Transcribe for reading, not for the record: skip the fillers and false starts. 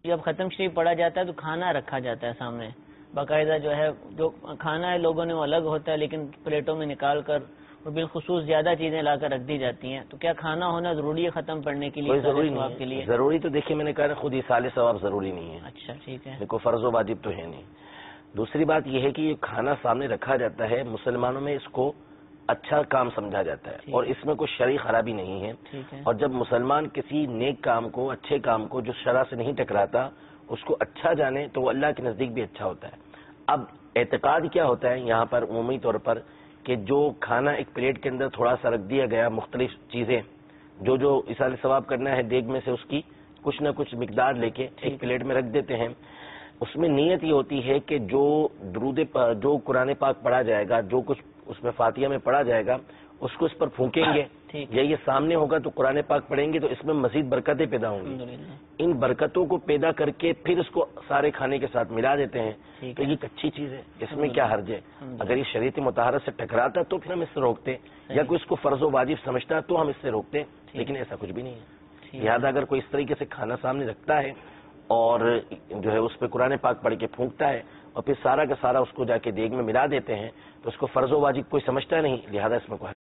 جب ختم شریف پڑھا جاتا ہے تو کھانا رکھا جاتا ہے سامنے باقاعدہ، جو ہے جو کھانا ہے لوگوں نے وہ الگ ہوتا ہے، لیکن پلیٹوں میں نکال کر اور بالخصوص زیادہ چیزیں لا کر رکھ دی جاتی ہیں. تو کیا کھانا ہونا ضروری ہے ختم پڑھنے کے لیے؟ کوئی ضروری ثواب کے نہیں لیے ہے. ضروری تو دیکھیے میں نے کہا خود ایصال ثواب ضروری نہیں ہے. اچھا ٹھیک ہے. کوئی فرض و واجب تو ہے نہیں. دوسری بات یہ ہے کہ یہ کھانا سامنے رکھا جاتا ہے، مسلمانوں میں اس کو اچھا کام سمجھا جاتا ہے اور اس میں کوئی شرعی خرابی نہیں ہے. اور جب مسلمان کسی نیک کام کو، اچھے کام کو جو شرع سے نہیں ٹکراتا اس کو اچھا جانے تو وہ اللہ کے نزدیک بھی اچھا ہوتا ہے. اب اعتقاد کیا ہوتا ہے یہاں پر عمومی طور پر کہ جو کھانا ایک پلیٹ کے اندر تھوڑا سا رکھ دیا گیا، مختلف چیزیں جو ایصال ثواب کرنا ہے دیگ میں سے اس کی کچھ نہ کچھ مقدار لے کے ایک پلیٹ میں رکھ دیتے ہیں. اس میں نیت یہ ہوتی ہے کہ جو جو قرآن پاک پڑھا جائے گا، جو کچھ اس میں فاتحہ میں پڑھا جائے گا اس کو اس پر پھونکیں گے، یا یہ سامنے ہوگا تو قرآن پاک پڑھیں گے تو اس میں مزید برکتیں پیدا ہوں گی. ان برکتوں کو پیدا کر کے پھر اس کو سارے کھانے کے ساتھ ملا دیتے ہیں. تو یہ ایک اچھی چیز ہے، اس میں کیا حرج ہے؟ اگر یہ شریعت مطہرہ سے ٹکراتا تو پھر ہم اس سے روکتے، یا کوئی اس کو فرض و واجب سمجھتا تو ہم اس سے روکتے، لیکن ایسا کچھ بھی نہیں ہے. لہٰذا اگر کوئی اس طریقے سے کھانا سامنے رکھتا ہے اور جو ہے اس پہ قرآن پاک پڑھ کے پھونکتا ہے اور پھر سارا کا سارا اس کو جا کے دیگ میں ملا دیتے ہیں تو اس کو فرض و واجب کوئی سمجھتا نہیں، لہذا اس میں کوئی